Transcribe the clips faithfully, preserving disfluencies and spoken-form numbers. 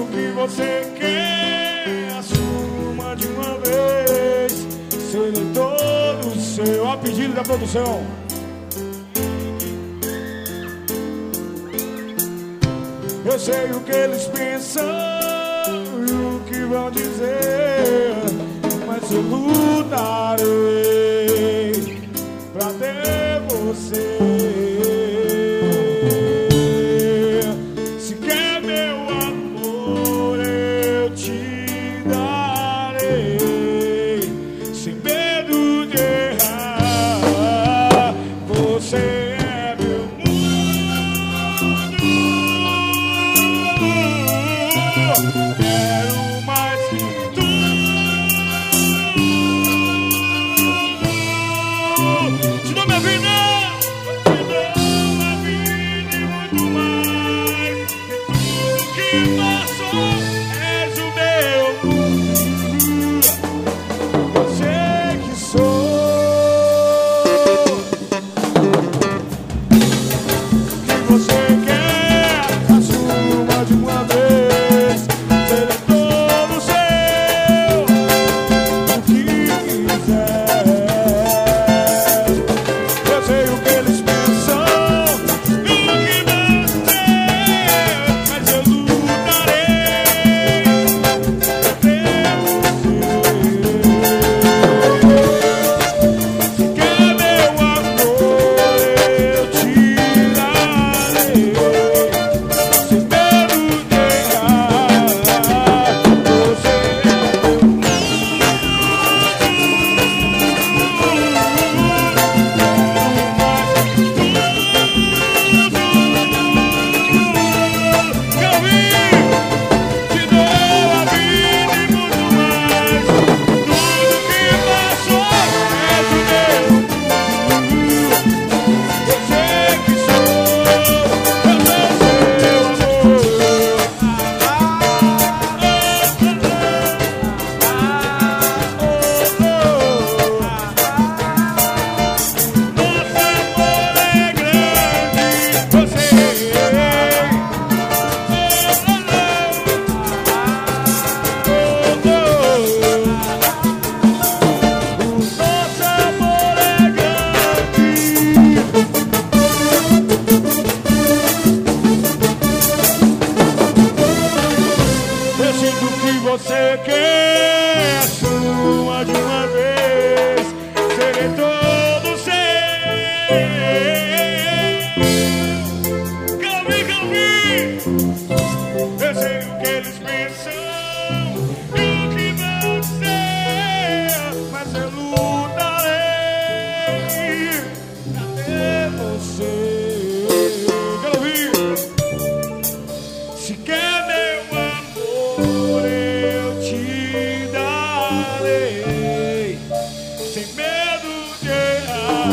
que você quer, assuma de uma vez. Serei todo seu. A pedido da produção. Eu sei o que eles pensam e o que vão dizer, mas eu lutarei pra ter você. Se quer meu amor, eu te darei, sem medo de errar. Você quero mais que tu. Te dou minha vida, te dou a vida e muito mais. Que tudo que passou és o meu. Eu sei que sou. O que você quer, assuma de uma vez. Você quer, assuma de uma vez. Serei todo seu. Calmi, calmi. Eu sei o que eles pensam e o que vão dizer, mas eu lutarei pra ter você. Quero ouvir. Se quer meu amor, sem medo de errar.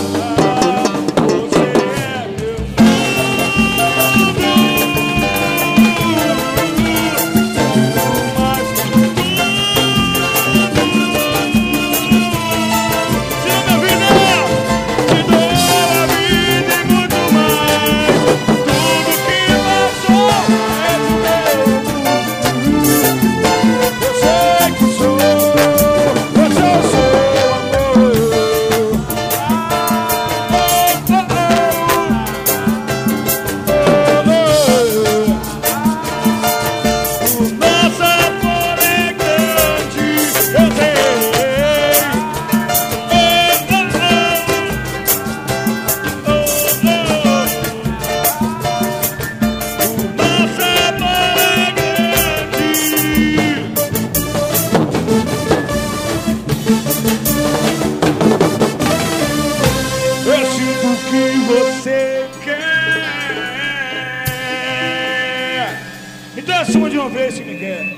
Você é meu mundo. Mais que tudo. Te dou minha vida, te dou a vida e muito mais. Tudo que passou é do meu. Eu sei que sou. Eu sou seu. Que você quer. Então assuma de uma vez se me quer.